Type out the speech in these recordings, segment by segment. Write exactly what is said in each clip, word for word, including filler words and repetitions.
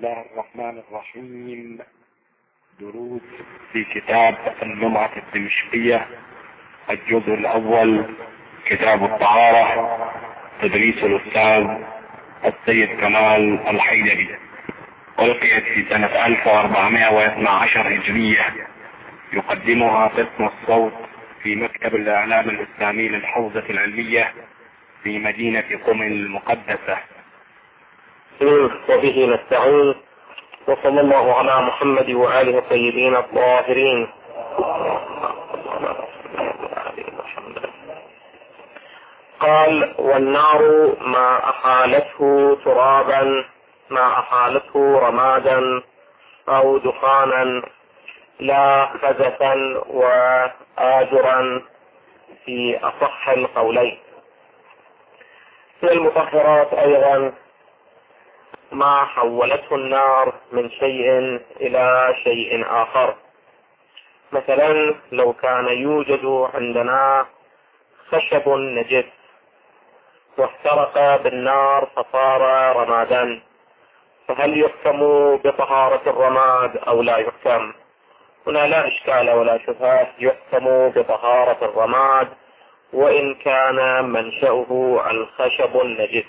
الله الرحمن الرحيم. دروس في كتاب اللمعة الدمشقية، الجزء الأول، كتاب الطهارة، تدريس الأستاذ السيد كمال الحيدري. ألقيت في سنة ألف وأربعمائة واثني عشر هجرية. يقدمها قسم الصوت في مكتب الإعلام الإسلامي للحوزة العلمية في مدينة قم المقدسة. وبه نستعين، وصلى الله على محمد وآله الطيبين الطاهرين. قال: والنار ما أحالته ترابا، ما أحالته رمادا أو دخانا، لا خزفا وآجرا في أصح القولين. من المطهرات أيضا ما حولته النار من شيء إلى شيء آخر. مثلا لو كان يوجد عندنا خشب نجس واحترق بالنار فصار رمادا، فهل يحكم بطهارة الرماد أو لا يحكم؟ هنا لا إشكال ولا شبهة، يحكم بطهارة الرماد وإن كان منشأه الخشب النجس.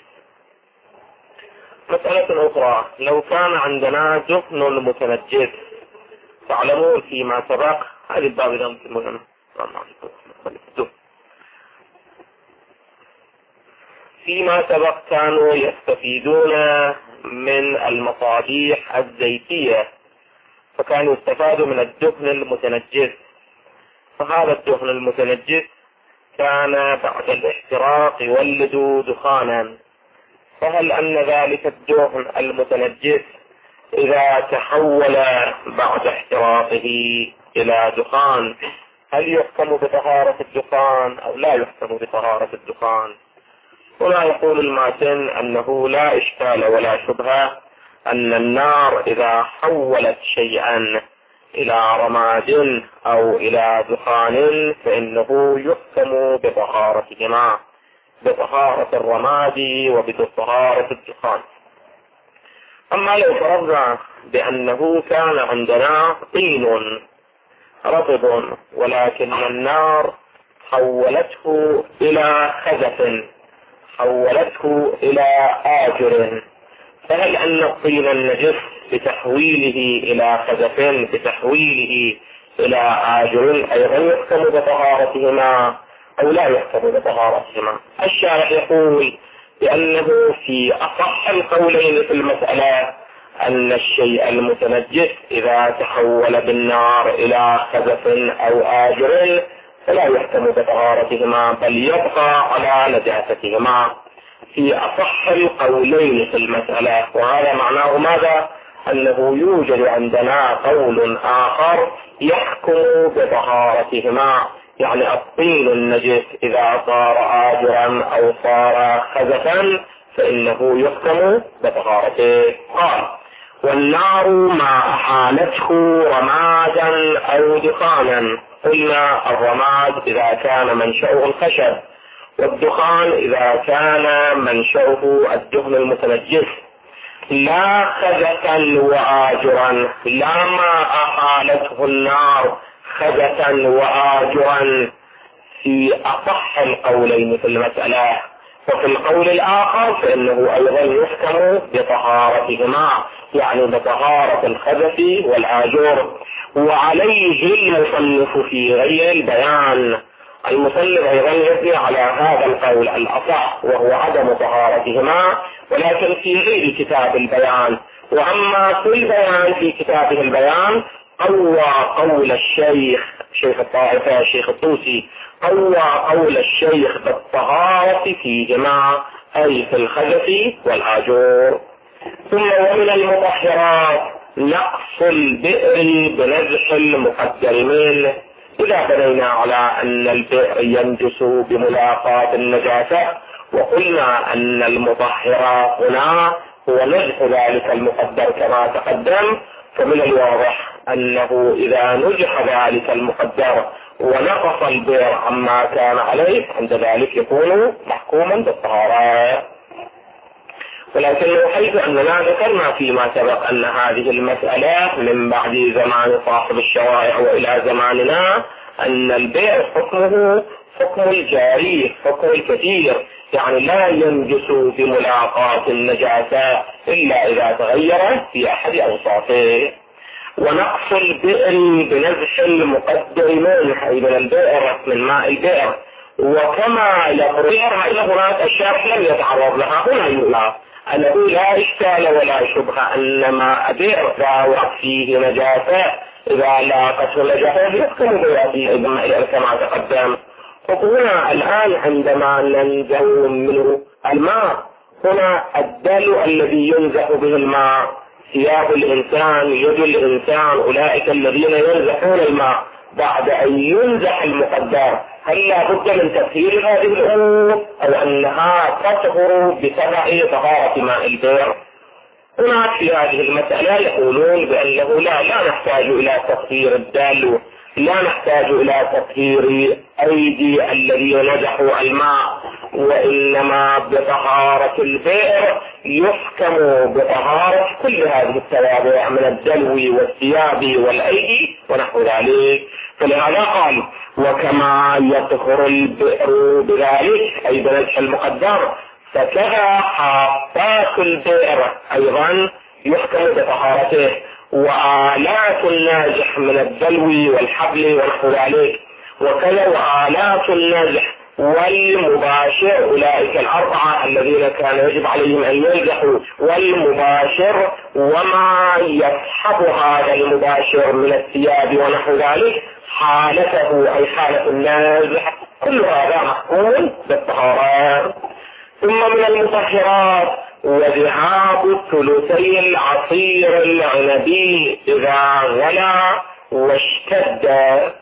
مسألة أخرى، لو كان عندنا دهن متنجس، تعلمون فيما سبق، هذه الباب مهم، فيما سبق كانوا يستفيدون من المصابيح الزيتية، فكانوا يستفادوا من الدهن المتنجس، فهذا الدهن المتنجس كان بعد الاحتراق يولد دخانا، فهل أن ذلك الدهن المتنجس إذا تحول بعد احتراقه إلى دخان هل يحكم بطهارة الدخان أو لا يحكم بطهارة الدخان؟ هنا يقول الماتن أنه لا إشكال ولا شبهة أن النار إذا حولت شيئا إلى رماد أو إلى دخان فإنه يحكم بطهارتهما، بطهارة الرماد وبطهارة الدخان. أما لو فرضنا بأنه كان عندنا طين رطب ولكن النار حولته إلى خزف، حولته إلى آجر، فهل أن الطين النجس بتحويله إلى خزف بتحويله إلى آجر أيضا يحكم بطهارتهما أو لا يحكم بطهارتهما؟ الشارح يقول بأنه في أصح القولين في المسألة أن الشيء المتنجس إذا تحول بالنار إلى خزف أو آجر فلا يحكم بطهارتهما بل يبقى على نجاستهما، في أصح القولين في المسألة. وهذا معناه ماذا؟ أنه يوجد عندنا قول آخر يحكم بطهارتهما، يعني الطين النجس إذا صار آجرا أو صار خزفا فإنه يحكم بطهارته. قال: والنار ما أحالته رمادا أو دخانا. قلنا الرماد إذا كان منشأه الخشب، والدخان إذا كان منشأه الدهن المتنجس. لا خزفا وآجرا، لا ما أحالته النار خزفا وآجرا في أصح القولين في المسألة. وفي القول الآخر فإنه أيضا يحكم بطهارتهما، يعني بطهارة الخزف والآجر. وعليه المصنف في غير البيان، المصنف أيضا يبني على هذا القول الأصح وهو عدم طهارتهما، ولكن في غير كتاب البيان. وأما في البيان في كتابه البيان قوى قول الشيخ شيخ الطائفة الشيخ الطوسي، قوى قول الشيخ بالطهارة فيهما، أي في الخزف والآجور. ثم ومن المطهرات نقص البئر بنزح المقدر منه. إذا بنينا على أن البئر ينجس بملاقاة النجاسة وقلنا أن المطهر هنا هو نزح ذلك المقدر كما تقدم، فمن الواضح أنه إذا نجح ذلك المقدر ونقص البئر عما كان عليه عند ذلك يكون محكوما بالطهارة. ولكنه حيث أننا ذكرنا فيما سبق أن هذه المسألة من بعد زمان صاحب الشرائع وإلى زماننا أن البيع حكمه حكم الجاري، حكم الكثير، يعني لا ينجس بملاقاة النجاسة إلا إذا تغير في أحد أوصافه. ونقص البئر بنزح المقدر منه، أي من البئر من ماء البئر. وكما يقرر هناك أشياء لم يتعرض لها هنا يقول أنه لا إشكال ولا شبهة أن ماء بئر ذا فيه نجاسة إذا لاقته نجاسة يحكم بيده كما تقدم. وهنا الآن عندما ننزع منه الماء، هنا الدلو الذي ينزح به الماء، ثياب الإنسان، يد الإنسان، أولئك الذين ينزحون الماء بعد أن ينزح المقدر، هل لا بد من تطهير هذه الأمور أو أنها تطهر بسبع طهارة ماء البئر؟ هناك في هذه المسألة يقولون بأنه لا لا نحتاج إلى تطهير الدلو، لا نحتاج إلى تطهير أيدي الذين نزحوا الماء، وإنما بطهارة البئر يحكم بطهارة كل هذه التوابع من الدلو والثياب والأيدي ونحو ذلك. فلهذا قال وكما يطهر البئر بذلك أي بنزح المقدر، فكذا حافات البئر أيضا يحكم بطهارته، وآلات النازح من الدلو والحبل ونحو ذلك، وكذا وآلات النازح والمباشر، أولئك الأربعة الذين كان يجب عليهم أن ينزحوا، والمباشر وما يصحب هذا المباشر من الثياب ونحو ذلك حالته أي حالة النازح، كل هذا محكوم بالطهارة. ثم من المطهرات وذهاب ثلثي العصير العنبي إذا غلى واشتد.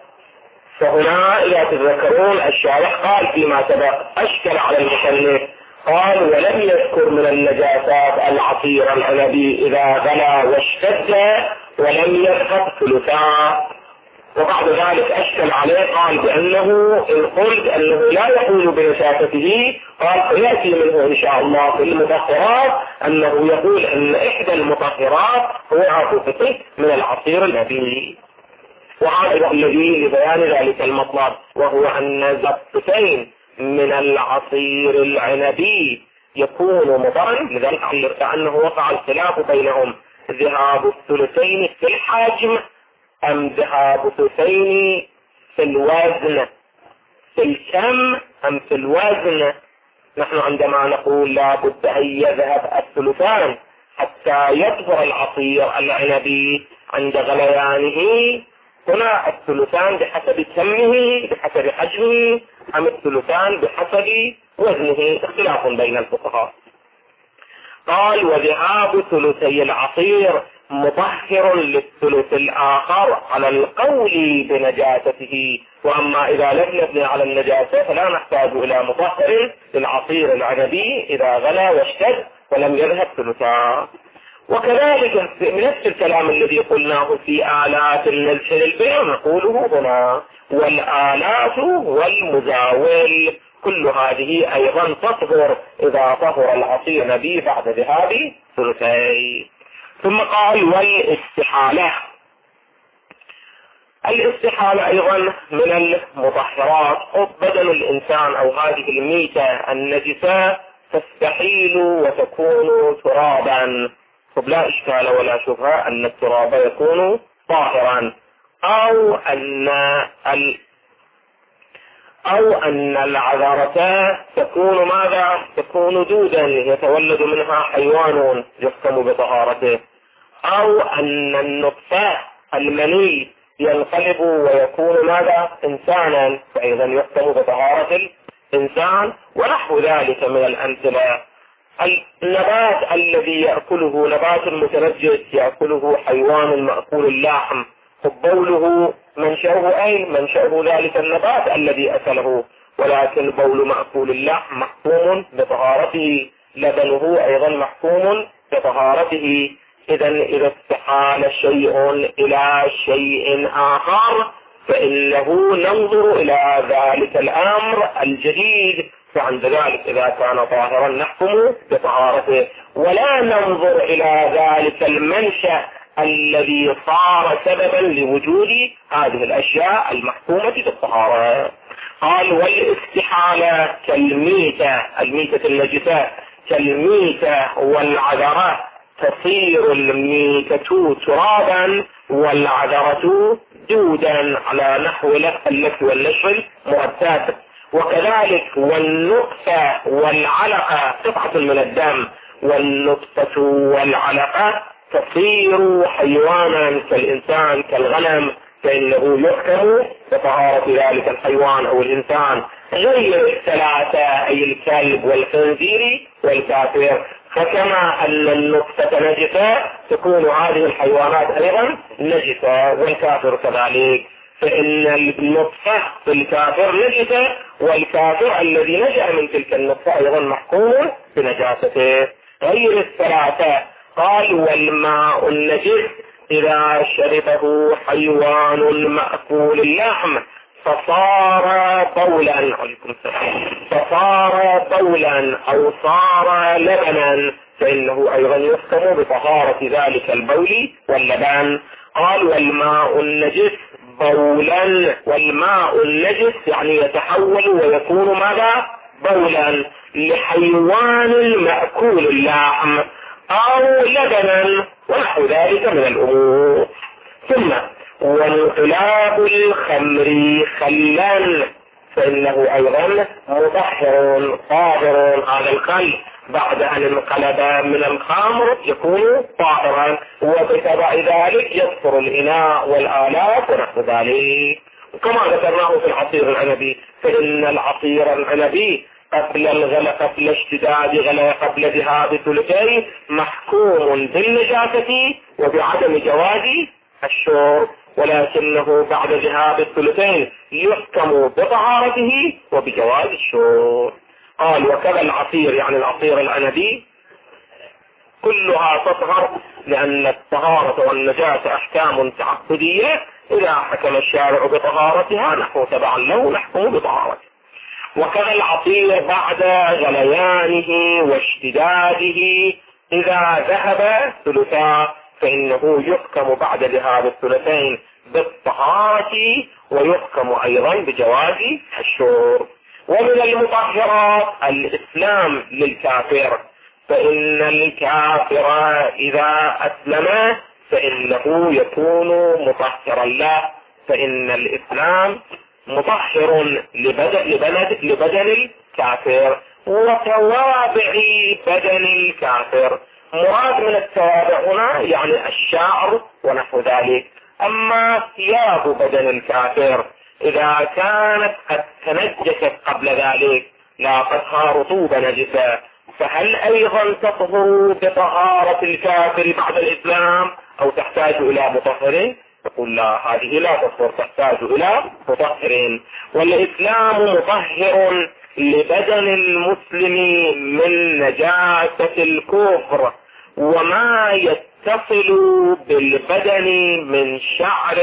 فهنا إذا تذكرون الشارح قال فيما سبق أشكل على المصنف، قال ولم يذكر من النجاسات العصير العنبي إذا غلى واشتد ولم يذهب ثلثا. وبعد ذلك أشكل عليه قال بأنه إن قلت أنه لا يحول بنجاسته، قال سيأتي منه إن شاء الله في المطهرات أنه يقول أن إحدى المطهرات هو عطفته من العصير العنبي. وهذا الذي لبيان ذلك المطلب، وهو أن زبطتين من العصير العنبي يكون مضرا، لذلك أنه وقع الخلاف بينهم ذهاب الثلثين في الحجم أم ذهاب الثلثين في الوزن، في الكم أم في الوزن. نحن عندما نقول لا بد أن يذهب الثلثان حتى يطهر العصير العنبي عند غليانه، هنا الثلثان بحسب كمه بحسب حجمه أم الثلثان بحسب وزنه، اختلاف بين الفقهاء. قال وذهاب ثلثي العصير مطهر للثلث الآخر على القول بنجاسته، وأما إذا لم نبني على النجاسة فلا نحتاج إلى مطهر للعصير العنبي إذا غلى واشتد ولم يذهب ثلثا. وكذلك نفس الكلام الذي قلناه في آلات النزح للبيع نقوله هنا، والآلات والمزاول كل هذه أيضا تطهر إذا طهر العصير العنبي بعد ذهاب ثلثي. ثم قال والاستحالة. الاستحالة أيضا من المطهرات، بدن الإنسان أو هذه الميتة النجسة تستحيل وتكون ترابا، فلا إشكال ولا شبهة أن التراب يكون طاهرا، أو أن ال أو أن العذرة تكون ماذا؟ تكون دودا يتولد منها حيوان يحكم بطهارته، أو أن النطفة المني ينقلب ويكون ماذا؟ إنسانا، فأيضا يحكم بطهارة الإنسان، ونحو ذلك من الأمثلة. النبات الذي يأكله نبات متنجس يأكله حيوان مأكول اللحم، بوله منشأه أين؟ منشأه ذلك النبات الذي أكله، ولكن بول مأكول اللحم محكوم بطهارته، لبنه أيضا محكوم بطهارته. إذا إذا استحال شيء إلى شيء آخر فإنه ننظر إلى ذلك الأمر الجديد فعند ذلك إذا كان طاهرا نحكم بطهارته، ولا ننظر إلى ذلك المنشأ الذي صار سببا لوجود هذه الأشياء المحكومة بالطهارة. قال والاستحالة كالميتة، الميتة النجسة كالميتة والعذرة، تصير الميتة ترابا والعذرة دودا على نحو اللف والنشر المؤسسات. وكذلك والنطفة والعلقة قطعة من الدم، والنطفة والعلقة تصير حيوانا كالإنسان كالغنم، فإنه يحكم بطهارة ذلك الحيوان أو الإنسان، غير الثلاثة أي الكلب والخنزير والكافر. فكما أن النطفة نجسة تكون هذه الحيوانات أيضا نجسة، والكافر كذلك، فإن النطفة في الكافر نجسة، والكافر الذي نجأ من تلك النطفة أيضا محكوم بنجاسته، غير الثلاثة. قال والماء النجس إذا شربه حيوان مأكول اللحم فصار بولا، عليكم السلام، فصار بولا أو صار لبنا، فإنه أيضا يحكم بطهارة ذلك البول واللبن. قال والماء النجس بولا، والماء النجس يعني يتحول ويكون ماذا؟ بولا لحيوان مأكول اللحم أو لبنا ونحو ذلك من الأمور. ثم وانقلاب الخمر خلا، فإنه أيضا مطهر طاهر، هذا الخل بعد أن انقلب من الخمر يكون طاهرا، وبتبع ذلك يصفر الإناء والآلات ونحو ذلك. كما ذكرناه في العصير العنبي، فإن العصير العنبي قبل الغلى قبل اشتداد غلى قبل ذهاب ثلثين محكوم بالنجاسة وبعدم جواز الشرب، ولكنه بعد ذهاب الثلثين يحكم بطهارته وبجواز الشرب. قال وكذا العصير، يعني العصير العنبي كلها تطهر، لأن الطهارة والنجاسة أحكام تعبدية، إذا حكم الشارع بطهارتها نحن تبعا له نحكم بطهارته. وكذا العصير بعد غليانه واشتداده إذا ذهب ثلثا فإنه يحكم بعد ذهاب الثلثين بالطهارة ويحكم أيضا بجواز الشرب. ومن المطهرات الإسلام للكافر، فإن الكافر إذا أسلم فإنه يكون مطهرا له، فإن الإسلام مطهر لبدن, لبدن الكافر وتوابع بدن الكافر. مراد من التوابع هنا يعني الشعر ونحو ذلك. أما ثياب بدن الكافر إذا كانت قد تنجست قبل ذلك لاقتها رطوبة نجسة، فهل أيضا تطهر بطهارة الكافر بعد الإسلام أو تحتاج إلى مطهر؟ يقول لا، هذه لا تطهر، تحتاج إلى مطهر. والإسلام مطهر لبدن المسلم من نجاسة الكفر وما يتصل بالبدن من شعر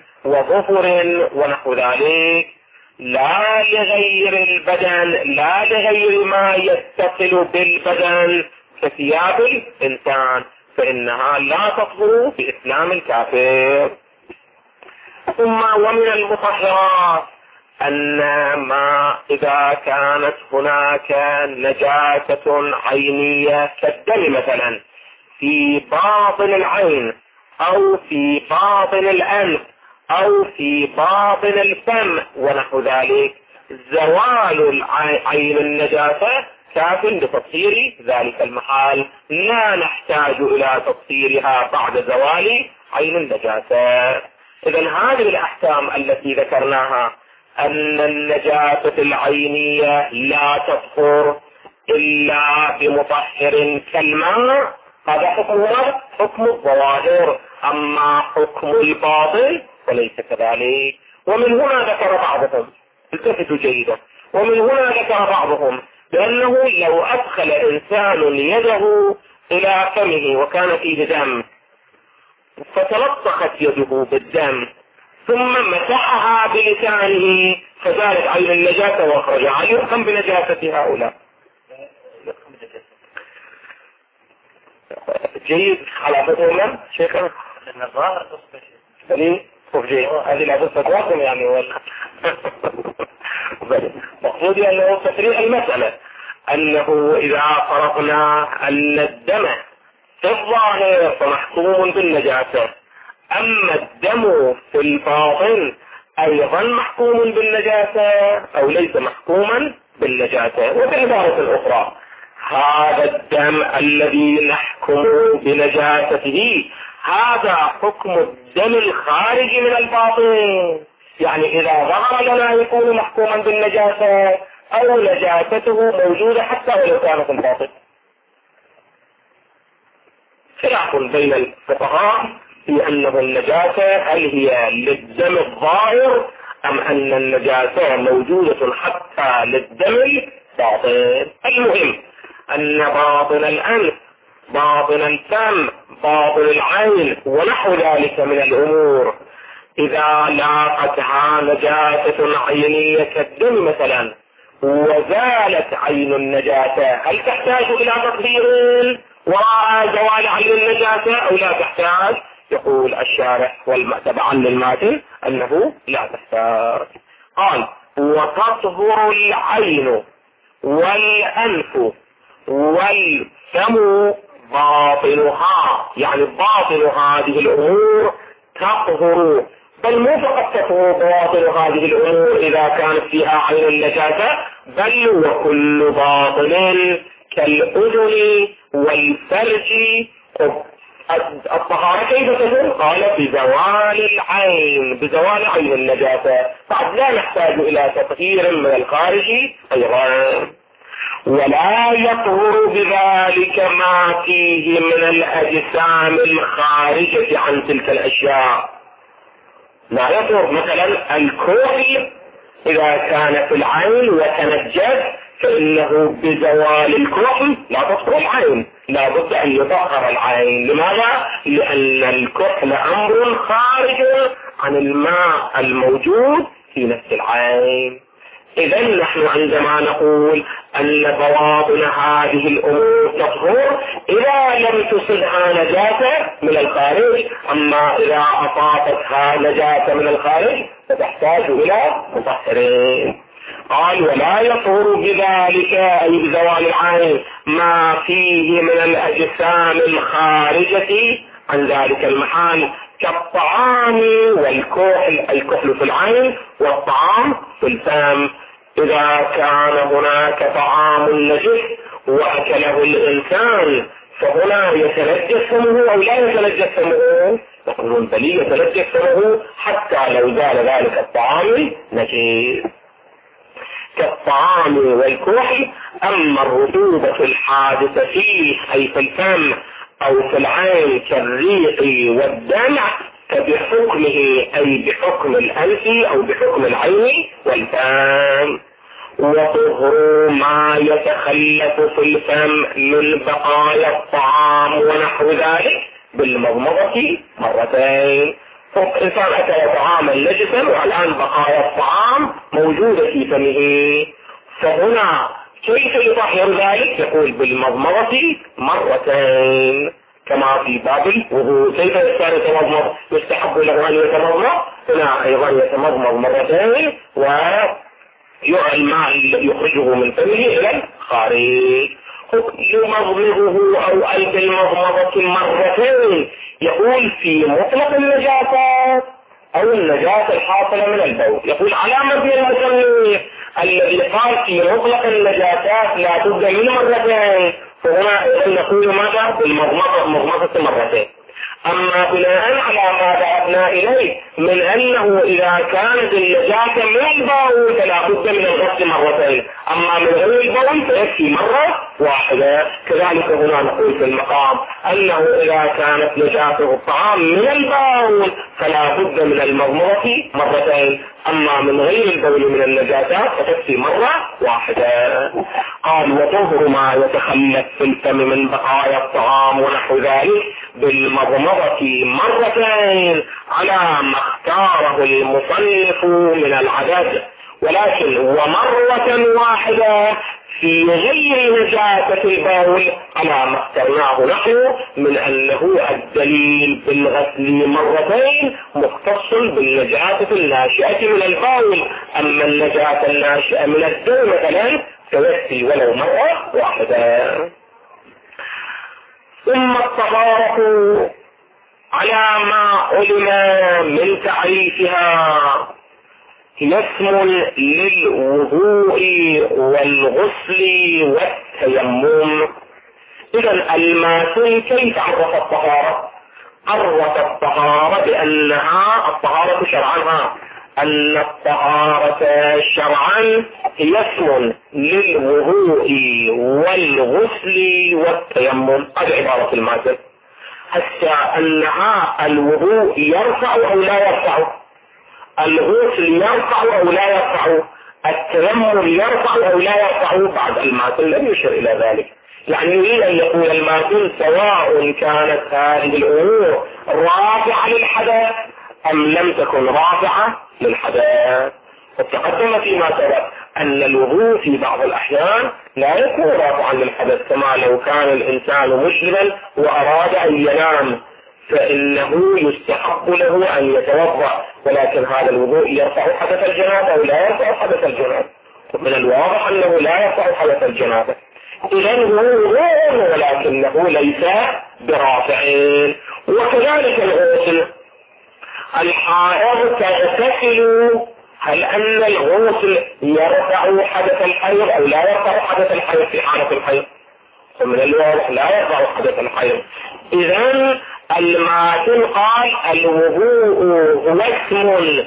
وظفر ونحو ذلك، لا لغير البدن، لا لغير ما يتصل بالبدن كثياب الإنسان، فإنها لا تطهر بإسلام الكافر. ثم ومن المطهرات أن ما إذا كانت هناك نجاسة عينية كالدم مثلا في باطن العين أو في باطن الأنف أو في باطن الفم ونحو ذلك، زوال عين النجاسة كاف لتطهير ذلك المحال، لا نحتاج إلى تطهيرها بعد زوال عين النجاسة. إذن هذه الأحكام التي ذكرناها أن النجاسة العينية لا تطهر إلا بمطهر كالماء، هذا حكمها حكم الظواهر، أما حكم الباطن فليس كذلك. ومن هنا ذكر بعضهم، التفتوا جيدا، ومن هنا ذكر بعضهم بأنه لو أدخل إنسان يده إلى فمه وكان فيه دم فتلطخت يده بالدم ثم مسحها بلسانه، فزالت عين النجاسة واخرجها، هل يحكم بنجاسة هؤلاء؟ جيد خلافتهم شيخنا لأن الظاهر تصبح بلي وفجيد هذه العدد فتواكم يعني ولا مقصودي أنه تصريح المسألة أنه إذا فرضنا أن الدم في الظاهر فمحكوم بالنجاسة، أما الدم في الباطن أيضا محكوم بالنجاسة أو ليس محكوما بالنجاسة. وبالعبارة الأخرى هذا الدم الذي نحكم بنجاسته هذا حكم الدم الخارج من الباطن، يعني إذا ظهر لنا يكون محكوما بالنجاسة أو نجاسته موجودة حتى ولو كان في الباطن. خلاف بين الفقهاء في أنه النجاسة هل هي للدم الظاهر أم أن النجاسة موجودة حتى للدم الباطن. المهم أن باطن الأنف، باطن الفم، باطن العين ونحو ذلك من الأمور إذا لاقتها نجاسة عينية كالدم مثلا وزالت عين النجاسة هل تحتاج إلى تطهير وراء زوال عين النجاسة أو لا تحتاج؟ يقول الشارح تبعا للماتن أنه لا تحتاج. قال وتطهر العين والأنف والفم باطنها، يعني باطن هذه الأمور تطهر، بل مو فقط تطهر باطن هذه الأمور إذا كانت فيها عين النجاسة، بل وكل باطن كالأذن والفرج. الطهارة كيف تكون؟ قال بزوال العين، بزوال عين النجاسة، بعد لا نحتاج إلى تطهير من الخارج أيضا. ولا يطهر بذلك ما فيه من الأجسام الخارجة عن تلك الأشياء. لا يطهر مثلا الكحل إذا كان في العين وتنجس فإنه بزوال الكحل لا تطهر العين، لا بد أن يطهر العين. لماذا؟ لأن الكحل أمر خارج عن الماء الموجود في نفس العين. إذا نحن عندما نقول أن بواطن هذه الأمور تطهر إذا لم تصبها نجاسة من الخارج، أما إذا أصابتها نجاسة من الخارج فتحتاج إلى مطهرين. قال ولا يطهر بذلك أي بزوال العين ما فيه من الأجسام الخارجة عن ذلك المحال كالطعام والكحل، الكحل في العين والطعام في الفم. إذا كان هناك طعام نجس وأكله الإنسان فهنا يتنجس فمه أو لا يتنجس فمه؟ يقولون بل يتنجس فمه حتى لو زال ذلك الطعام نجس كالطعام والكحل. أما الرطوبة الحادثة فيه أي في الفم أو في العين كالريق والدمع فبحكمه أي بحكم الأنف أو بحكم العين والفم. وطهر ما يتخلف في الفم من بقايا الطعام ونحو ذلك بالمضمضة مرتين. فالإنسان أكل طعاما نجسا والآن بقايا الطعام موجودة في فمه، فهنا كيف يطهر ذلك؟ يقول بالمضمضة مرتين كما في باب الوضوء. كيف الإنسان يتمضمض؟ يستحب له أن يتمضمض، هنا أيضا يتمضمض مرتين ويعلى الماء الذي يخرجه من فمه إلى الخارج. يمضمضه أو أي بالمضمضة مرتين يقول في مطلق النجاسات أو النجاسة الحاصلة من البول. يقول على مبنى المصنف الذي قال في مطلق النجاسات لا بد من مرتين، فهنا نقول ماذا؟ بالمضمضة مضمضة مرتين. أما بناء على ما ذهبنا إليه من أنه إذا كانت النجاسة من البول فلا بد من الغسل مرتين، أما من غير البول فيكفي مرة واحدة. كذلك هنا نقول في المقام أنه إذا كانت نجاسة الطعام من البول فلا بد من المضمضة مرتين، أما من غير البول من النجاسات فتكفي مرة واحدة. قال وطهر ما يتخلف في الفم من بقايا الطعام ونحو ذلك بالمضمضة مرتين على ما اختاره المصنف من العدد. ولكن ومرة واحدة في غير نجاسة البول على ما اخترناه نحن من أنه الدليل بالغسل مرتين مختص بالنجاسة الناشئة من البول. أما النجاسة الناشئة من الدم مثلا فيكفي ولو مرة واحدة. ثم الطهارة على ما علم من تعريفها هي اسم للوضوء والغسل والتيمم. إذا الماتن كيف عرف الطهارة؟ عرف الطهارة بأنها الطهارة شرعا أن الطهارة شرعا هي اسم للوضوء والغسل والتيمم. هذه عبارة الماتن. حتى أنها الوضوء يرفع أو لا يرفع، الغسل يرفع أو لا يرفع، التيمم يرفع أو لا يرفع. بعد الماتن لم يشر إلى ذلك. يعني يريد أن يقول الماتن سواء كانت هذه الأمور رافعة للحدث أم لم تكن رافعة للحدث. وتقدم فيما سبق أن الوضوء في بعض الأحيان لا يكون رافعا للحدث، كما لو كان الإنسان مجرما وأراد أن ينام فإنه يستحق له أن يتوضأ، ولكن هذا الوضوء يرفع حدث الجنابة أو لا يرفع حدث الجنابة. من الواضح أنه لا يرفع حدث الجنابة. إذن هو وضوء ولكنه ليس برافع. وكذلك الغسل، الحائض تغتسل، هل أن الغسل يرفع حدث الحيض أو لا يرفع حدث الحيض في حالة الحيض؟ ومن الواضح لا يرفع حدث الحيض. إذن الماتن قال الوضوء هو اسم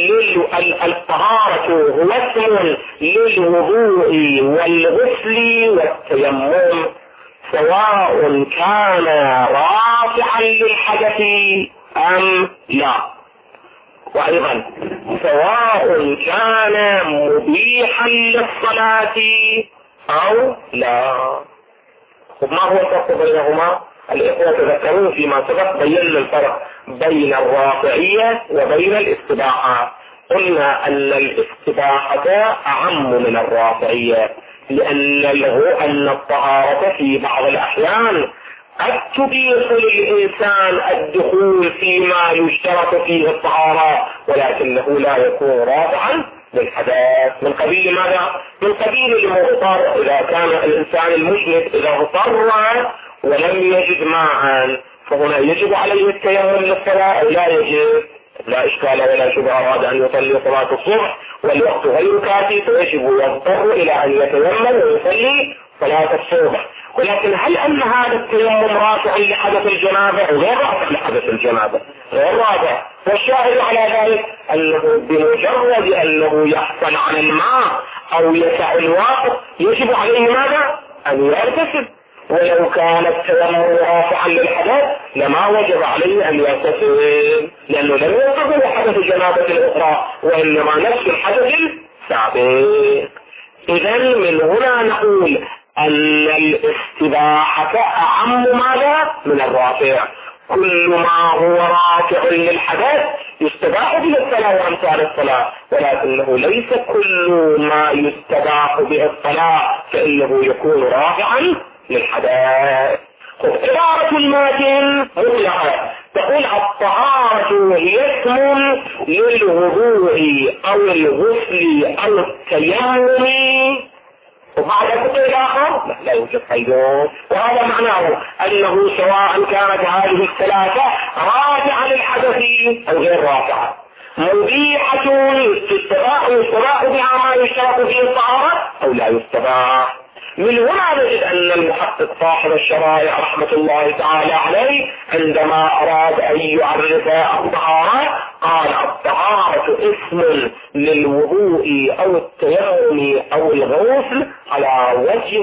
للطهارة هو اسم للوضوء والغسل والتيمم سواء كان رافعا للحدث أم لا، وأيضا سواء كان مبيحا للصلاة أو لا. ما هو الفرق بينهما؟ الإخوة تذكرون فيما سبق بينا الفرق بين الرافعية وبين الاستباحة. قلنا أن الاستباحة أعم من الرافعية، لأن له أن الطهارة في بعض الأحيان قد تبيح للإنسان الدخول فيما يشترط فيه الطهارة ولكنه لا يكون رافعا للحدث. من قبيل ماذا؟ من قبيل المضطر. إذا كان الإنسان المجند إذا اضطر ولم يجد ماء فهنا يجب عليه التيمم للصلاة أو لا يجب؟ لا إشكال ولا شبهة. أراد أن يصلي صلاة الصبح والوقت غير كافي فيجب يضطر إلى أن يتيمم ويصلي صلاة الصبح. ولكن هل أن هذا التيمم رافع لحدث الجنابة؟ غير رافع لحدث الجنابة، غير رافع. والشاهد على ذلك أنه بمجرد أنه يحصل على الماء أو يسع الوقت يجب عليه ماذا؟ أن يغتسل. ولو كان التيمم رافعا للحدث لما وجب عليه أن يغتسل، لأنه لم ينتظر حدث الجنابة الأخرى وإنما نفس الحدث السابق. إذن من هنا نقول أن الاستباحة أعم ماذا من الرافع. كل ما هو رافع للحدث يستباح به الصلاة وأمثال الصلاة، ولكنه ليس كل ما يستباح به الصلاة فإنه يكون رافعا للحدث. عبارة الماتن مطلقة تقول الطهارة هي اسم للوضوء أو الغسل أو التيمم. وبعد كل الآخر لا, لا يوجد حيدون. وهذا معناه أنه سواء كانت هذه الثلاثة رافعة للحدث أو غير رافعة، مبيحة يستباح يستباح بها ما يشترط فيه الطهارة أو لا يستباح. من هنا نجد أن المحقق صاحب الشرائع رحمة الله تعالى عليه عندما أراد أن يعرف الطهارة قال الطهارة اسم للوضوء أو التيمم أو الغسل على وجه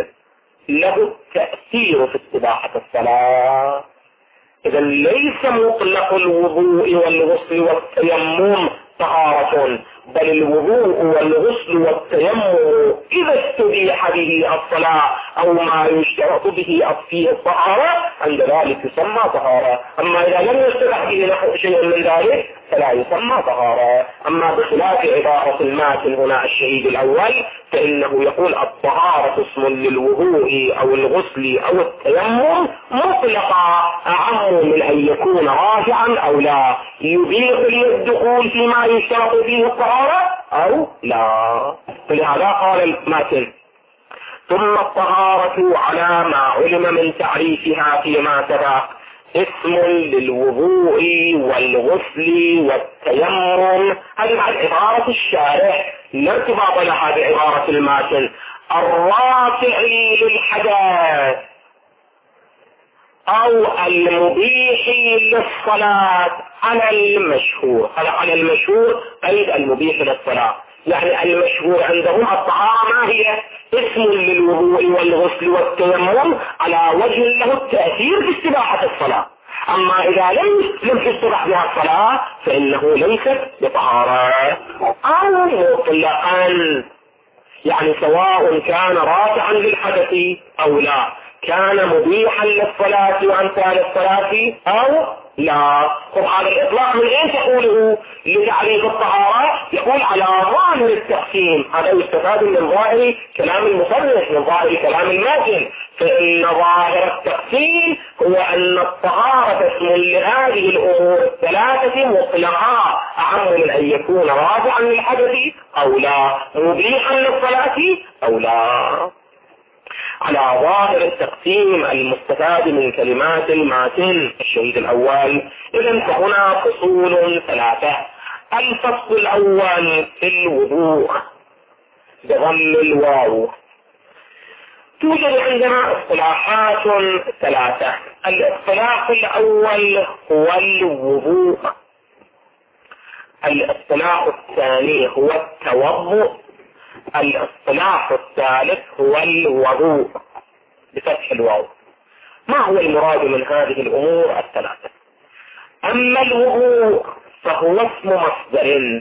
له التأثير في استباحة الصلاة. إذا ليس مطلق الوضوء والغسل والتيمم طهارة، بل الوضوء والغسل والتيمم إذا استبيح به الصلاة أو ما يشترط به فيه الطهارة عند ذلك يسمى طهارة. أما إذا لم يستبح به شيء من ذلك فلا يسمى طهارة. أما بخلاف عبارة الماتن هنا الشهيد الأول فإنه يقول الطهارة اسم للوضوء أو الغسل أو التيمم مطلقا أعم من أن يكون راجعا أو لا، يبيح لي الدخول فيما يشترط فيه الطهارة أو لا. فلهذا قال الماتن ثم الطهارة على ما علم من تعريفها فيما سبق اسم للوضوء والغسل والتيمم. هذه بعد عبارة الشارح لا ارتباط لها بعبارة الماتن. الرافع للحدث أو المبيح للصلاة على المشهور، هذا على المشهور قيد المبيح للصلاة، يعني المشهور عندهم الطهارة ما هي؟ اسم للوضوء والغسل والتيمم على وجه له التأثير باستباحة الصلاة. أما إذا لم لم تستبح بها الصلاة فإنه ليست بطهارة. أو مطلقا يعني سواء كان رافعا للحدث أو لا، كان مبيحا للصلاة وأمثال الصلاة أو لا. وهذا الإطلاق من أين تقوله لتعريف الطهارة؟ يقول على ظاهر التقسيم. هذا يستفاد من ظاهر كلام المصنف من ظاهر كلام الماتن، فإن ظاهر التقسيم هو أن الطهارة اسم لهذه الأمور الثلاثة مطلقا أعم من أن يكون رافعا للحدث أو لا، مبيحا للصلاة أو لا، على ظاهر التقسيم المستفاد من كلمات الماتن الشهيد الأول. إذن فهنا فصول ثلاثة. الفصل الأول في الوضوء بضم الواو. توجد عندنا اصطلاحات ثلاثة. الاصطلاح الأول هو الوضوء، الاصطلاح الثاني هو التوضؤ، الاصطلاح الثالث هو الوضوء بفتح الواو. ما هو المراد من هذه الأمور الثلاثة؟ أما الوضوء فهو اسم مصدر.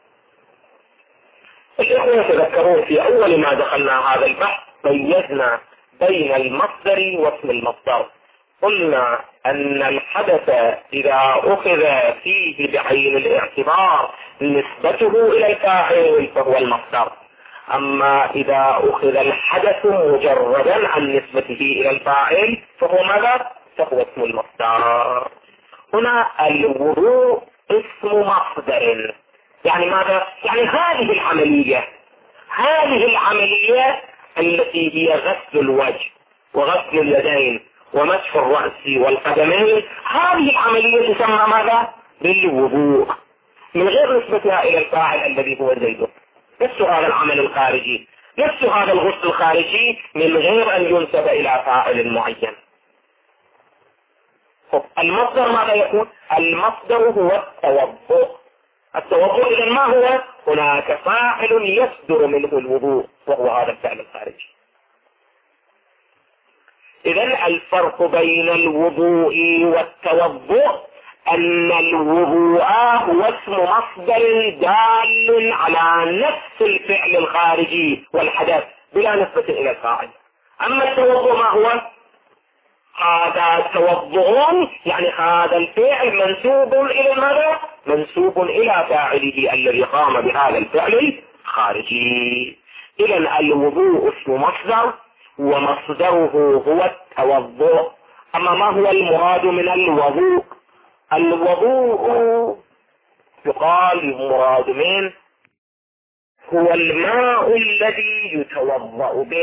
الإخوة يتذكرون في أول ما دخلنا هذا البحث ميزنا بين المصدر واسم المصدر. قلنا أن الحدث إذا أخذ فيه بعين الاعتبار نسبته إلى الفاعل فهو المصدر، أما إذا أخذ الحدث مجردا عن نسبته إلى الفاعل فهو ماذا؟ فهو اسم المصدر. هنا الوضوء اسم مصدر، يعني ماذا؟ يعني هذه العملية هذه العملية التي هي غسل الوجه وغسل اليدين ومسح الرأس والقدمين، هذه العملية تسمى ماذا؟ بالوضوء، من غير نسبتها إلى الفاعل الذي هو زيد. نفس هذا العمل الخارجي، نفس هذا الغسل الخارجي من غير أن ينسب إلى فاعل معين. المصدر ماذا يكون؟ المصدر هو التوضؤ. التوضؤ إذن ما هو؟ هناك فاعل يصدر منه الوضوء وهو هذا الفعل الخارجي. إذن الفرق بين الوضوء والتوضؤ أن الوضوء هو اسم مصدر دال على نفس الفعل الخارجي والحدث بلا نسبة إلى الفاعل. أما التوضؤ ما هو؟ هذا توضؤ، يعني هذا الفعل منسوب إلى ماذا؟ منسوب إلى فاعله الذي قام بهذا الفعل الخارجي. إذن الوضوء اسم مصدر ومصدره هو التوضؤ. أما ما هو المراد من الوضوء؟ الوضوء يقال المراد منه هو الماء الذي يتوضأ به.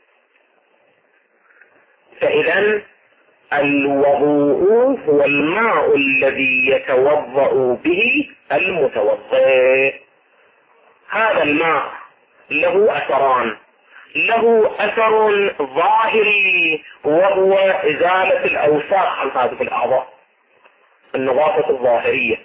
فإذا الوضوء هو الماء الذي يتوضأ به المتوضئ. هذا الماء له أثران، له أثر ظاهري وهو إزالة الأوساخ عن هذه الأعضاء، النظافة الظاهرية.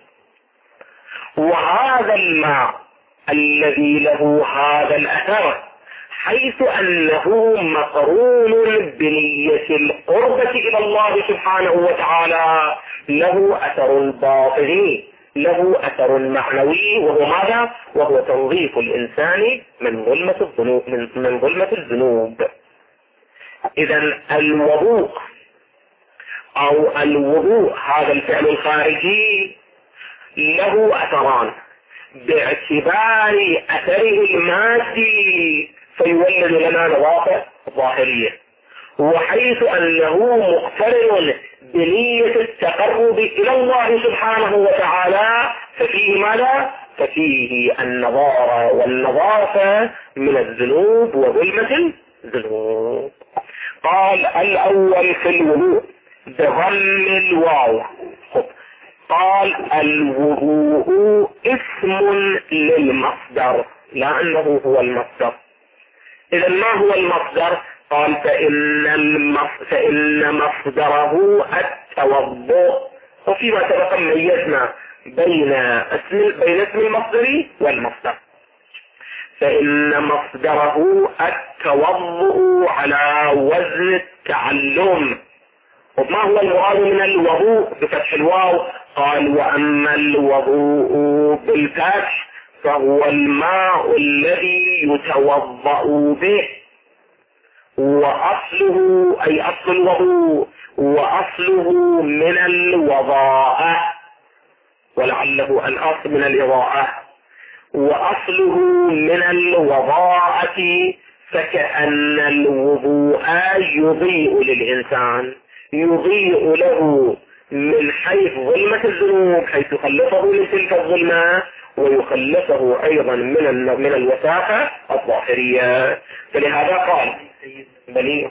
وهذا الماء الذي له هذا الأثر حيث أنه مقرون بنية القربة إلى الله سبحانه وتعالى له أثر باطني، له أثر معنوي، وهو ماذا؟ وهو تنظيف الإنسان من ظلمة الذنوب من, من ظلمة الذنوب. إذن الوضوء أو الوضوء هذا الفعل الخارجي له أثران باعتبار أثره المادي فيولد لنا نظافة ظاهرية، وحيث أنه مقترن بنية التقرب إلى الله سبحانه وتعالى ففيه ماذا؟ ففيه النظارة والنظافة من الذنوب وظلمة الذنوب. قال الأول في الوضوء بضم الواو. قال الوضوء اسم للمصدر لا أنه هو المصدر. إذا ما هو المصدر؟ قال فإن, المص... فإن مصدره التوضؤ، وفيما سبق ميزنا بين اسم بين اسم المصدر والمصدر. فإن مصدره التوضؤ على وزن التعلم. وما هو المراد من الوضوء بفتح الواو؟ قال وأما الوضوء بالفتح فهو الماء الذي يتوضأ به، وأصله أي أصل الوضوء وأصله من الوضاءة، ولعله الأصل من الإضاءة، وأصله من الوضاءة، فكأن الوضوء يضيء للإنسان، يضيء له من حيث ظلمة الذنوب حيث يخلصه من تلك الظلمة، ويخلصه أيضا من من الوساخة الظاهرية. فلهذا قال بل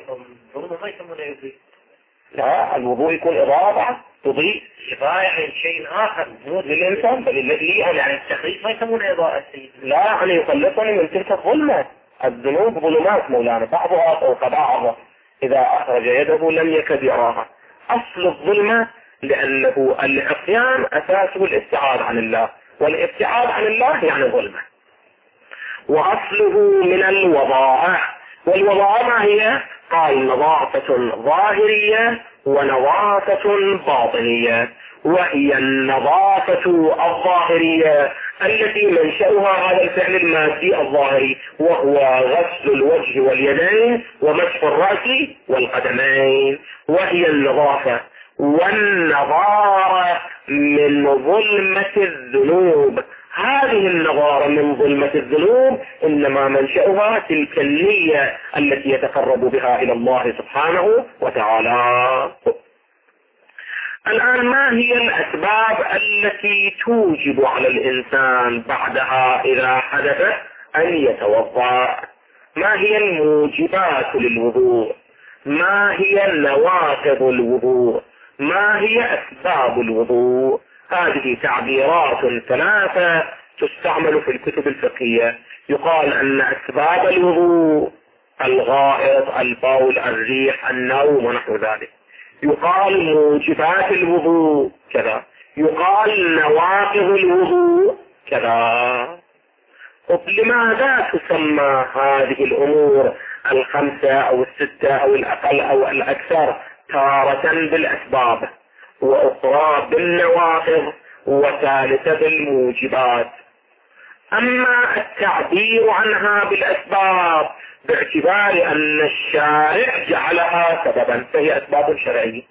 لا الوضوء يكون إضافة تضيء إضاءة شيء آخر موجود للإنسان، بل الذي يعني التخليص ما يسمونه إضاءة. لا يعني يخلصني من تلك الظلمة. الذنوب ظلمات مولانا بعضها فوق بعض، إذا أخرج يده لم يكد يراها. أصل الظلمة لأنه العصيان أساسه الابتعاد عن الله، والابتعاد عن الله يعني ظلمة. وأصله من الوضاءة، والوضاءة ما هي؟ قال نظافة ظاهرية ونظافة باطنية. وهي النظافة الظاهرية التي منشأها هذا الفعل المادي الظاهري، وهو غسل الوجه واليدين ومسح الرأس والقدمين. وهي النظافة والنظارة من ظلمة الذنوب. هذه النظارة من ظلمة الذنوب إنما منشأها تلك النية التي يتقرب بها إلى الله سبحانه وتعالى. الآن ما هي الأسباب التي توجب على الإنسان بعدها إذا حدث أن يتوضأ؟ ما هي الموجبات للوضوء؟ ما هي نواقض الوضوء؟ ما هي أسباب الوضوء؟ هذه تعبيرات ثلاثة تستعمل في الكتب الفقهية. يقال أن أسباب الوضوء الغائط، البول، الريح، النوم ونحو ذلك. يقال موجبات الوضوء كذا. يقال نواقض الوضوء كذا. لماذا تسمى هذه الأمور الخمسة أو الستة أو الأقل أو الأكثر تارة بالأسباب، وأخرى بالنواقض، وثالثة بالموجبات؟ أما التعبير عنها بالأسباب باعتبار أن الشارع جعلها سببا فهي أسباب شرعية.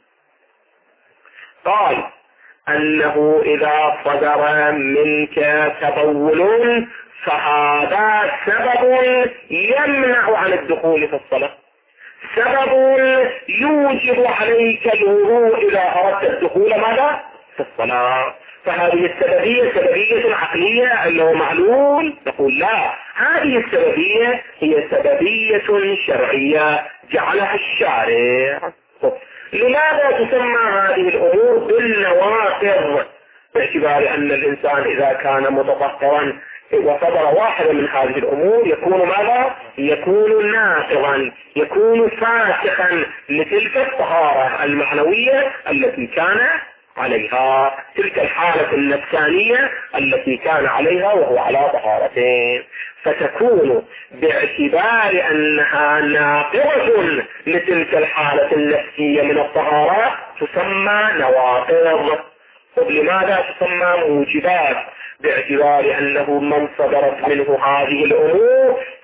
قال أنه إذا صدر منك تبول فهذا سبب يمنع عن الدخول في الصلاة، سبب يوجب عليك الوضوء إذا أردت الدخول ماذا؟ في الصلاة. فهذه السببية سببية عقلية أنه معلول؟ نقول لا، هذه السببية هي سببية شرعية جعلها الشارع. لماذا تسمى هذه الأمور بالنواقض؟ باعتبار أن الإنسان إذا كان متطهرا وصدر واحدة من هذه الأمور يكون ماذا؟ يكون ناقضا، يكون فاسخا لتلك الطهارة المعنوية التي كان عليها، تلك الحالة النفسانية التي كان عليها وهو على طهارتين. فتكون باعتبار أنها ناقضة لتلك الحالة النفسية من الطهارة تسمى نواقض. طب لماذا تسمى موجبات؟ باعتبار أنه من صدرت منه هذه الأمور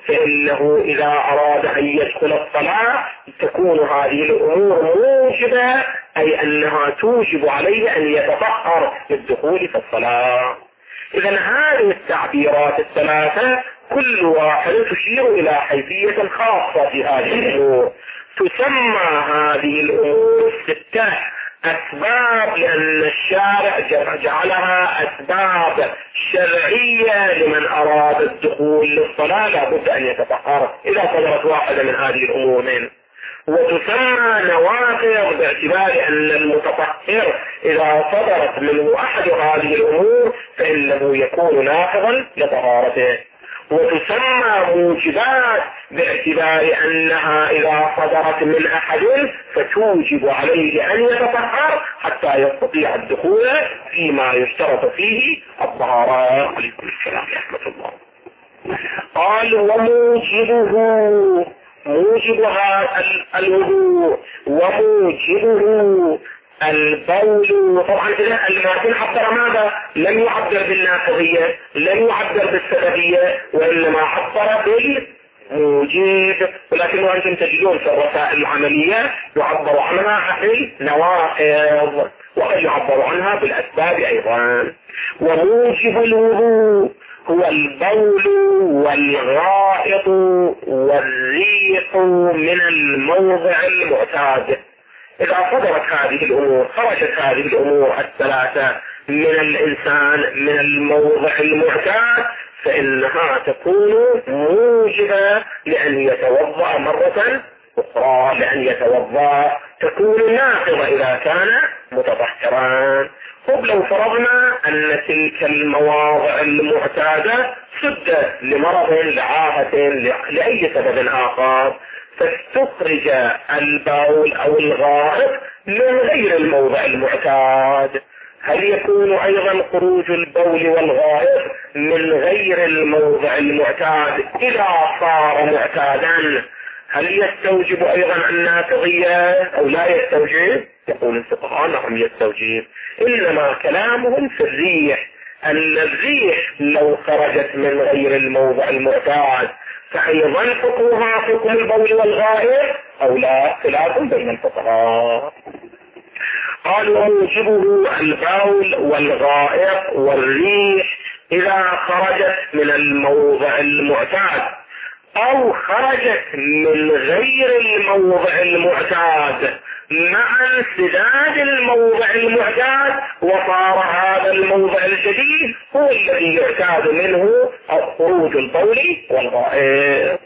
فإنه إذا أراد أن يدخل الصلاة تكون هذه الأمور موجبة، أي أنها توجب عليه أن يتطهر للدخول في الصلاة. إذا هذه التعبيرات الثلاثة كل واحدة تشير إلى حيثية خاصة في هذه الأمور. تسمى هذه الأمور الستة أسباب لأن الشارع جعلها أسباب شرعية لمن أراد الدخول للصلاة لابد أن يتطهر إذا صدرت واحدة من هذه الأمور منه. وتسمى نوافذ باعتبار أن المتطهر إذا صدرت منه أحد هذه الأمور فإنه يكون ناقضا لطهارته. وتسمى موجبات باعتبار أنها إذا صدرت من أحد فتوجب عليه أن يتطهر حتى يستطيع الدخول فيما يشترط فيه الطهارة. عليكم السلام ورحمة الله. قال وموجبه، موجبها الوضوء وموجبه البول. طبعا كده الماتن عبر ماذا؟ لم يعبر بالناقضية، لم يعبر بالسببية، وإنما عبر بالموجب. ولكن أنتم تجدون في الرسائل العملية يعبر عنها بالنواقض وقد يعبر عنها بالأسباب أيضا. وموجب الوضوء هو البول والغائط والريح من الموضع المعتاد. إذا صدرت هذه الأمور، خرجت هذه الأمور الثلاثة من الإنسان من الموضع المعتاد فإنها تكون موجبة لأن يتوضأ مرة أخرى، لأن يتوضأ تكون ناقضة إذا كان متطهرا. طب لو فرضنا أن تلك المواضع المعتادة سدت لمرض لعاهة لأي سبب آخر فاستخرج البول أو الغائط من غير الموضع المعتاد، هل يكون أيضا خروج البول والغائط من غير الموضع المعتاد إذا صار معتادا هل يستوجب أيضا الناقضية أو لا يستوجب؟ يقول الفقهاء نعم يستوجب. إنما كلامهم في الريح، أن الريح لو خرجت من غير الموضع المعتاد فأيضا حكمها حكم البول والغائط أو لا، خلاف بين الفقهاء. قال وموجبه البول والغائط والريح إذا خرجت من الموضع المعتاد أو خرجت من غير الموضع المعتاد مع انسداد الموضع المعتاد وصار هذا الموضع الجديد هو الذي يعتاد منه خروج البول والغائط.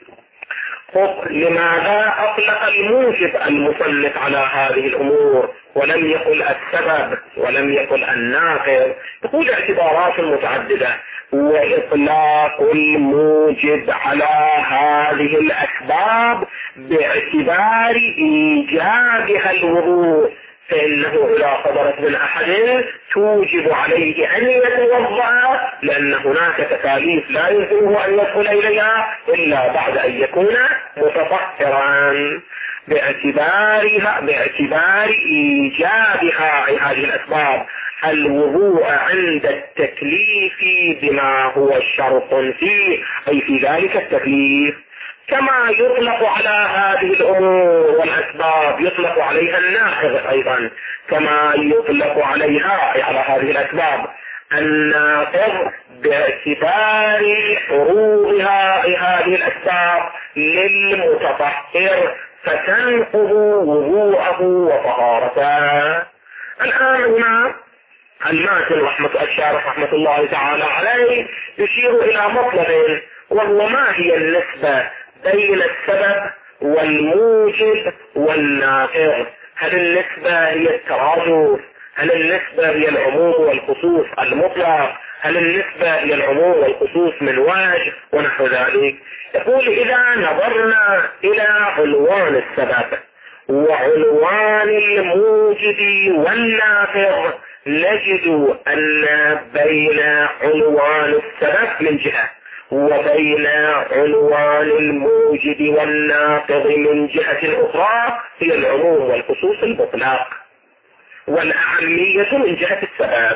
لماذا أطلق الموجب المصنف على هذه الأمور ولم يقل السبب ولم يقل الناقض؟ يقول اعتبارات متعددة، وإطلاق الموجب على هذه الأسباب باعتبار إيجابها الوضوء، فإنه إذا صدرت من أحد توجب عليه أن يتوضأ لأن هناك تكاليف لا يمكنه أن يدخل إليها إلا بعد أن يكون متطهرا. باعتبارها باعتبار إيجابها هذه الأسباب الوضوء عند التكليف بما هو شرط فيه أي في ذلك التكليف، كما يطلق على هذه الأمور والأسباب يطلق عليها الناقض أيضا، كما يطلق عليها على هذه الأسباب الناقض باعتبار حروضها هذه الأسباب للمتطهر فتنقض وضوءه وطهارته. الآن هنا الماتن رحمة الشارح رحمة الله تعالى عليه يشير إلى مطلب، وهو ما هي النسبة بين السبب والموجب والناقض؟ هل النسبة هي الترادف؟ هل النسبة هي العموم والخصوص المطلق؟ هل النسبة هي العموم والخصوص من وجه ونحو ذلك؟ يقول إذا نظرنا إلى عنوان السبب وعنوان الموجب والناقض نجد أن بين عنوان السبب من جهة وبين عنوان الموجب والناقض من جهة أخرى هي العموم والخصوص المطلق والأهمية من جهة السبب.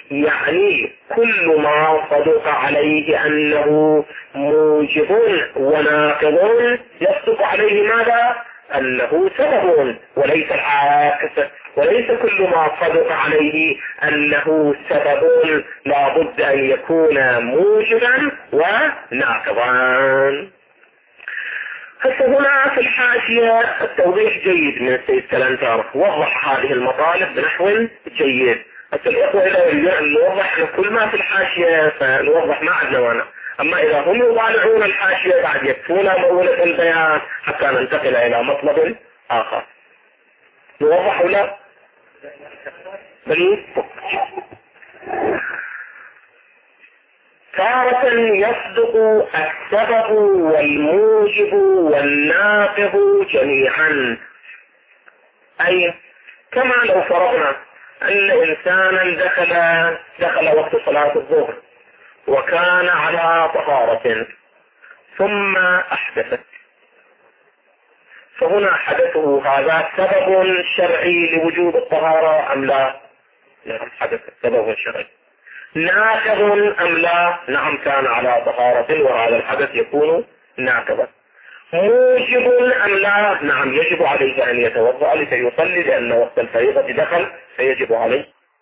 يعني كل ما صدق عليه أنه موجب وناقض يصدق عليه ماذا؟ أنه سبب، وليس العكس. وليس كل ما صدق عليه أنه سبب لا بد أن يكون موجبا وناقضا. هسه هنا في الحاشية التوضيح جيد من السيد كلانتر، وضح هذه المطالب بنحو جيد. هسه الإخوة إذا يريدون أن نوضح كل ما في الحاشية فنوضح ما عندنا وانا، أما إذا هم يطالعون الحاشية بعد يكفونا مؤونة البيان حتى ننتقل إلى مطلب آخر. نوضح ولا؟ بل تارة يصدق السبب والموجب والناقض جميعا، أي كما لو فرضنا أن إنسانا دخل دخل وقت صلاة الظهر وكان على طهارة ثم أحدث، فهنا حدثه هذا سبب شرعي لوجود الطهارة أم لا؟ نعم حدث سبب شرعي. ناقض أم لا؟ نعم كان على طهارة وهذا الحدث يكون ناقضا. موجب أم لا؟ نعم يجب عليه أن يتوضأ لكي يصلي لأن وقت الفريضة دخل فيجب عليه.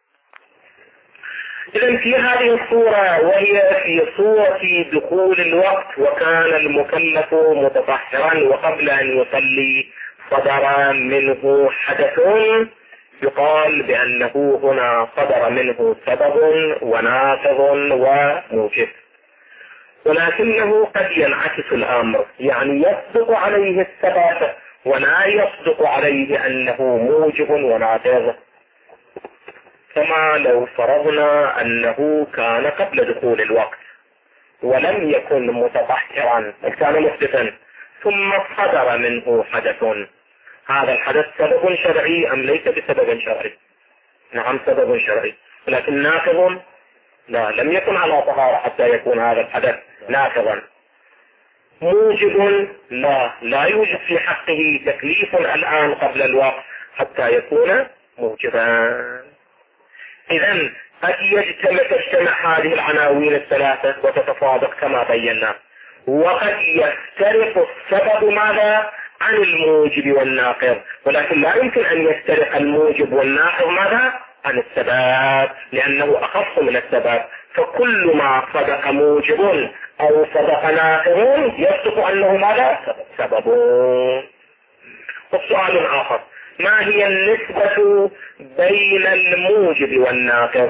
إذن في هذه الصورة وهي في صورة دخول الوقت وكان المكلف متطهرا وقبل أن يصلي صدر منه حدث، يقال بأنه هنا صدر منه سبب وناقض وموجب. ولكنه قد ينعكس الأمر، يعني يصدق عليه السبب ولا يصدق عليه أنه موجب وناقض. كما لو فرضنا أنه كان قبل دخول الوقت ولم يكن متطهرا، كان محدثا ثم صدر منه حدث، هذا الحدث سبب شرعي أم ليس بسبب شرعي؟ نعم سبب شرعي، لكن ناقض لا، لم يكن على طهارة حتى يكون هذا الحدث ناقضا. موجب لا، لا يوجد في حقه تكليف الآن قبل الوقت حتى يكون موجبا. إذن قد يجتمع تجتمع هذه العناوين الثلاثة وتتطابق كما بينا، وقد يفترق السبب ماذا عن الموجب والناقض، ولكن لا يمكن أن يفترق الموجب والناقض ماذا عن السبب، لأنه أخص من السبب. فكل ما صدق موجب أو صدق ناقض يصدق أنه ماذا سبب. والسؤال آخر، ما هي النسبة بين الموجب والناقض؟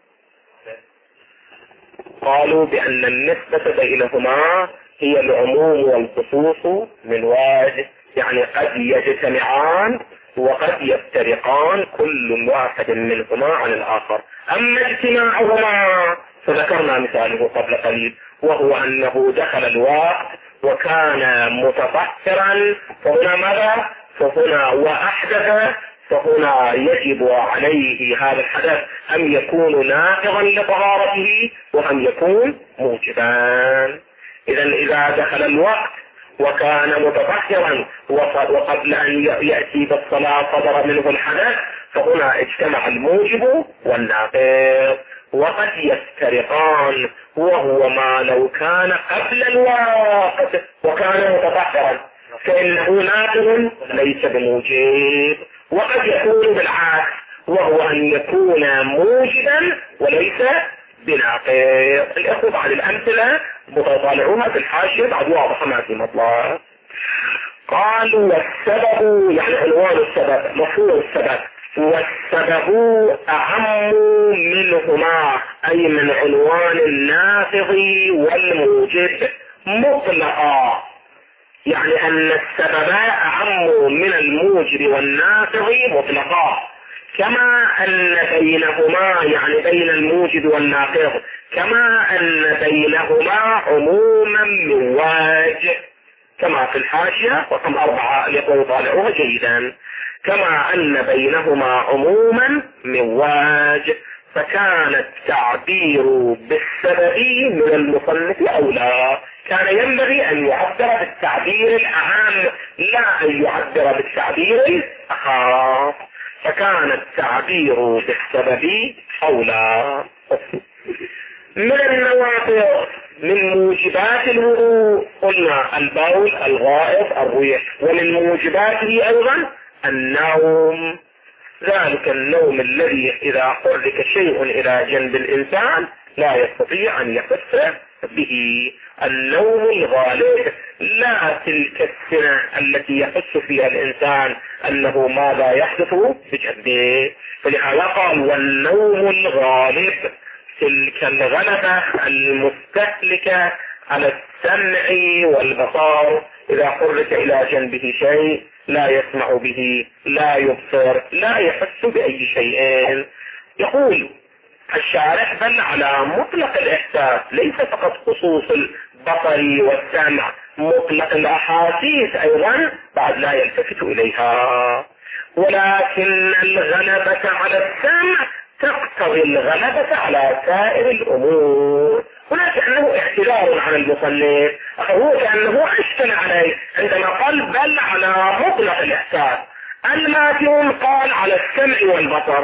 قالوا بأن النسبة بينهما هي العموم والخصوص من واجب، يعني قد يجتمعان وقد يفترقان كل واحد منهما عن الآخر. أما اجتماعهما فذكرنا مثاله قبل قليل، وهو أنه دخل الوقت وكان متطهرا فهنا ماذا؟ فهنا وأحدث، فهنا يجب عليه هذا الحدث أن يكون ناقضا لطهارته وأن يكون موجبا. إذا إذا دخل الوقت وكان متطهرا وقبل أن يأتي بالصلاة صدر منه الحدث، فهنا اجتمع الموجب والناقض. وقد يفترقان، وهو ما لو كان قبل الوقت وكان متطهرا فإنه ناقض ليس بموجب، وقد يكون بالعكس وهو أن يكون موجبا وليس بناقض. الأخوة بعد الأمثلة متطالعوها في الحاشية بعد واضحة ما في مطلع. قالوا والسبب، يعني عنوان السبب مفهوم السبب، والسبب أعم منهما، أي من عنوان الناقض والموجب مطلقا، يعني أن السبب أعم من الموجب والناقض مطلقا، كما أن بينهما، يعني بين الموجب والناقض، كما أن بينهما عموما من واجب، كما في الحاشية رقم أربعة لقد طالعوها جيدا، كما أن بينهما عموما من واجب، فكان التعبير بالسبب من المصنف أولى. كان ينبغي أن يعبر بالتعبير الأعم لا أن يعبر بالتعبير الأخف، فكان التعبير بالسبب أولى. من النواقض من موجبات الوضوء قلنا البول، الغائط، الريح، ومن موجباته أيضا النوم، ذلك النوم الذي إذا حرك شيء إلى جنب الإنسان لا يستطيع أن يحس به، النوم الغالب، لا تلك السنة التي يحس فيها الإنسان أنه ماذا يحدث بجنبه. فلهذا قال والنوم الغالب، تلك الغلبة المستهلكة على السمع والبصر، إذا حرك إلى جنبه شيء لا يسمع به، لا يبصر، لا يحس بأي شيء. يقول الشارح بل على مطلق الإحساس، ليس فقط خصوص البصر والسمع، مطلق الأحاسيس أيضا بعد لا يلتفت إليها، ولكن الغلبة على السمع تقتضي الغلبة على سائر الأمور. هنا كأنه اعتذار عن المصنف، هو كأنه أشكل عليه عندما قال بل على مطلق الإحساس. الماتون قال على السمع والبصر،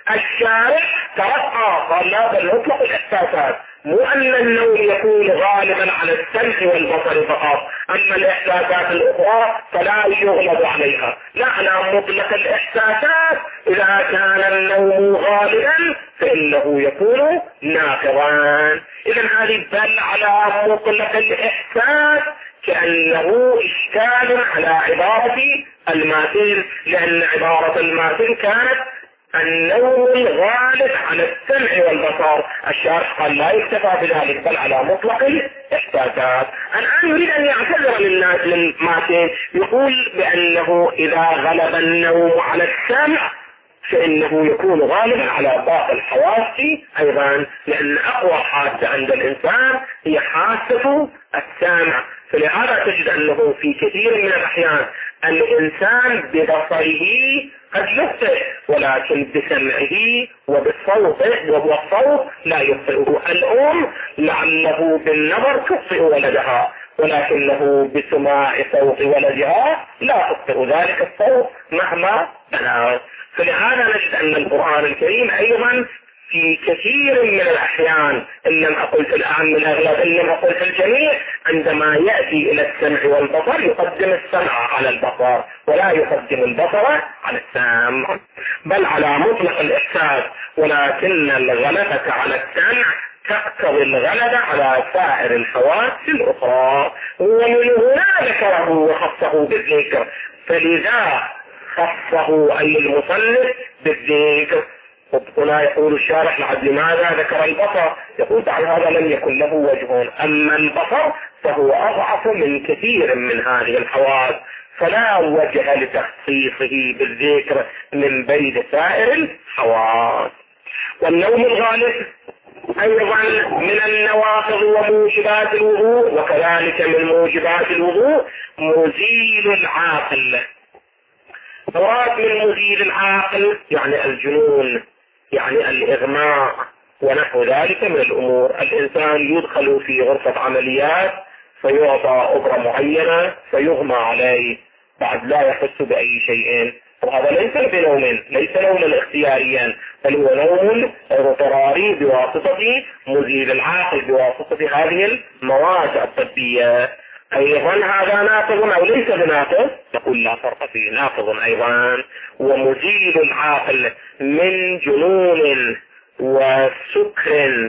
الشارح ترقى قال لا بل مطلق الإحساسات، مو أن النوم يكون غالبا على السمع والبصر فقط، أما الإحساسات الأخرى فلا يغلب عليها، لا على مطلق الإحساسات. إذا كان النوم غالبا فإنه يكون ناقضا. إذن هذه بل على مطلق الإحساس كأنه إشكال على عبارة الماتن، لأن عبارة الماتن كانت النوم الغالب على السمع والبصر، الشارح قال لا يكتفى بذلك بل على مطلق الإحساسات. الآن يريد أن يعتذر للناس للماتن، يقول بأنه إذا غلب النوم على السمع فإنه يكون غالبا على باقي الحواس أيضا، لأن أقوى حاسة عند الإنسان هي حاسة السمع. فلهذا تجد أنه في كثير من الأحيان الإنسان ببصره قد يبصر، ولكن بسمعه وبالصوت وهو الصوت لا يبصره. الأم لعله بالنظر تبصر ولدها، ولكنه بسماع صوت ولدها لا تبصر ذلك الصوت مهما بلغ. فلهذا نجد أن القرآن الكريم أيضا في كثير من الأحيان، إن لم أقل في الآن من أغلب، إن لم أقل في الجميع، عندما يأتي إلى السمع والبصر يقدم السمع على البصر ولا يقدم البصر على السمع، بل على مطلق الإحساس، ولكن الغلبة على السمع تقتضي الغلبة على سائر الحواس الأخرى. ومن هنا ذكره وخصه بالذكر، فلذا خصه أي المصنف بالذكر. هنا يقول الشارح لعد لماذا ذكر البصر، يقول بعد هذا لم يكن له وجه، أما البصر فهو أضعف من كثير من هذه الحواس، فلا وجه لتخصيصه بالذكر من بين سائر الحواس. والنوم الغالب أيضا من النواقض وموجبات الوضوء، وكذلك من موجبات الوضوء مزيل العاقل. مراد من مزيل العاقل يعني الجنون، يعني الإغماء ونحو ذلك من الأمور. الإنسان يدخل في غرفة عمليات فيعطى أبرة معينة فيغمى عليه بعد لا يحس بأي شيء، وهذا ليس بنوم، ليس نوما اختياريا، بل هو نوم اضطراري بواسطة مزيل العاقل، بواسطة هذه المواد الطبية. أيضا هذا ناقض أو ليس بناقض؟ نقول لا فرق فيه، ناقض أيضا. ومزيل العاقل من جنون وسكر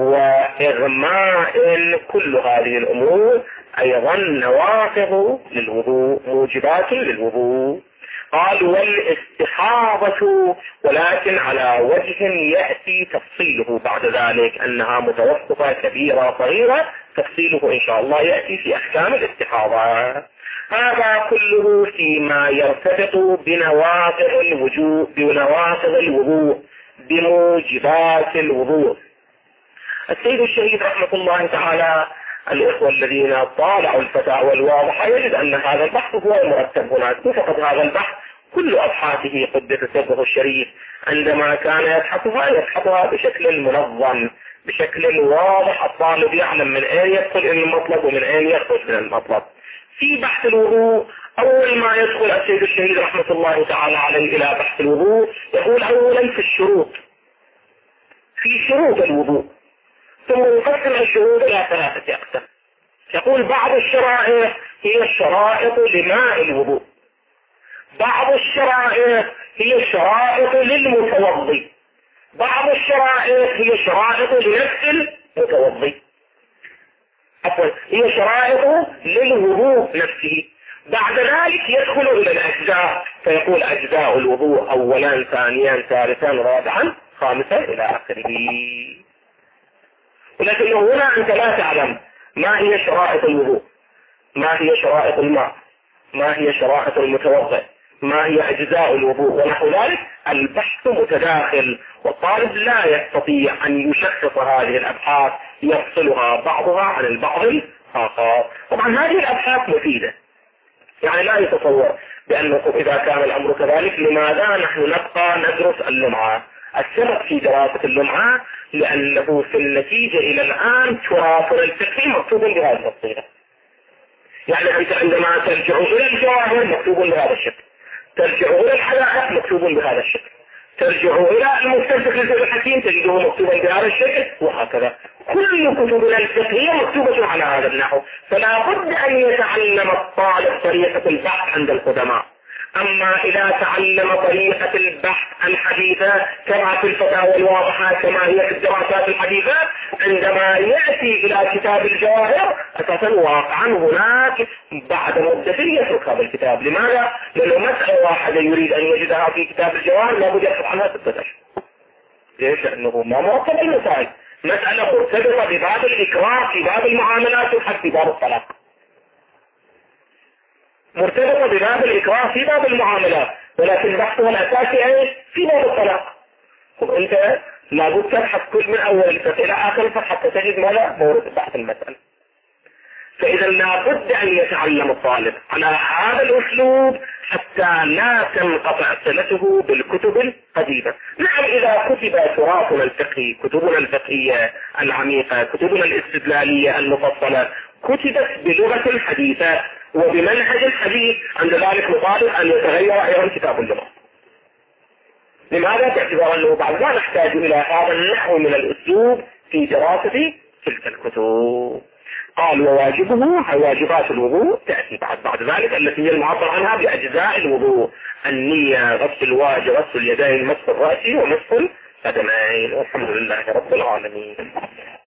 وإغماء، كل هذه الأمور أيضا نواقض للوضوء، موجبات للوضوء. قال والاستحاضة، ولكن على وجه يأتي تفصيله بعد ذلك، أنها متوسطة كبيرة صغيرة، تفصيله إن شاء الله يأتي في أحكام الاستحاضة. هذا كله فيما يرتبط بنواقض الوجوء، بنواقض الوضوء، بموجبات الوضوء. السيد الشهيد رحمة الله تعالى، الإخوة الذين طالعوا الفتاوى الواضحة يجد أن هذا البحث هو المرتب هناك، فقط هذا البحث كل أبحاثه قدس سره الشريف عندما كان يبحثها يبحثها بشكل منظم، بشكل واضح، الطالب يعلم من أين يدخل إلى المطلب ومن أين يخرج من المطلب. في بحث الوضوء أول ما يدخل السيد الشهيد رحمة الله تعالى عليه إلى بحث الوضوء يقول أولا في الشروط، في شروط الوضوء، ثم يقسم الشروط إلى ثلاثة أقسام. يقول بعض الشرائط هي الشرائط لماء الوضوء، بعض الشرائط هي الشرائط للمتوضي، بعض الشرائط هي شرائط لنفس المتوضي، عفوا هي شرائط للوضوء نفسه. بعد ذلك يدخل إلى الأجزاء، فيقول أجزاء الوضوء أولا ثانيا ثالثا رابعا خامسا إلى آخره. ولكنه هنا أنت لا تعلم ما هي شرائط الوضوء، ما هي شرائط الماء، ما هي شرائط المتوضئ، ما هي أجزاء الوضوء ونحو ذلك. البحث متداخل، والطالب لا يستطيع أن يشخص هذه الأبحاث يفصلها بعضها عن البعض الآخر. طبعا هذه الأبحاث مفيدة، يعني لا يتصور بأنه إذا كان الأمر كذلك لماذا نحن نبقى ندرس اللمعة. السبب في دراسة اللمعة لأنه في النتيجة إلى الآن تراثنا الفقهي مكتوب بهذه الصيغة. يعني أنت عندما ترجع إلى الجواهر مكتوب بهذا الشكل، ترجع إلى الحدائق مكتوب بهذا الشكل، ترجع إلى المستدرك للفقه الحكيم تجده مكتوبا بهذا الشكل، وهكذا. كل كتبنا الفقهية مكتوبة على هذا النحو. فلا بد أن يتعلم الطالب طريقة البحث عند القدماء. أما إذا تعلم طريقة البحث الحديثة كما في الفتاوى الواضحة كما هي في الدراسات الحديثة، عندما يأتي إلى كتاب الجواهر أساسا واقعا هناك بعد مدة يترك هذا الكتاب. لماذا؟ لأنه مسألة واحدة يريد أن يجدها في كتاب الجواهر لابد يبحث عنها ستة أشهر. ليش؟ لأنه ما مرتب المسائل، مسألة مرتبطة بباب الإكراه في باب المعاملات وحتى في باب الطلاق، مرتبطة بباب الإكراه في باب المعاملات، ولكن بحثها الأساسي أي في باب الطلاق. وأنت لابد تبحث كل من أول الفتح إلى آخر الفتح حتى تجد ماذا مورد بحث المسألة. فإذا لابد أن يتعلم الطالب على هذا الأسلوب حتى لا تنقطع صلته بالكتب القديمة. نعم إذا كتب تراثنا الفقهي، كتبنا الفقهية العميقة، كتبنا الاستدلالية المفصلة كتبت بلغة حديثة وبمنهج الحديث، عند ذلك نطالب أن يتغير أيضا كتاب اللغة. لماذا؟ باعتبار أنه بعد ما نحتاج إلى هذا النحو من الأسلوب في دراسة تلك الكتب. قال وواجبه واجبات الوضوء تأتي بعد بعد ذلك التي هي المعبر عنها بأجزاء الوضوء: النية، غسل الوجه، غسل اليدين، مسح الرأس ومسح القدمين. والحمد لله رب العالمين.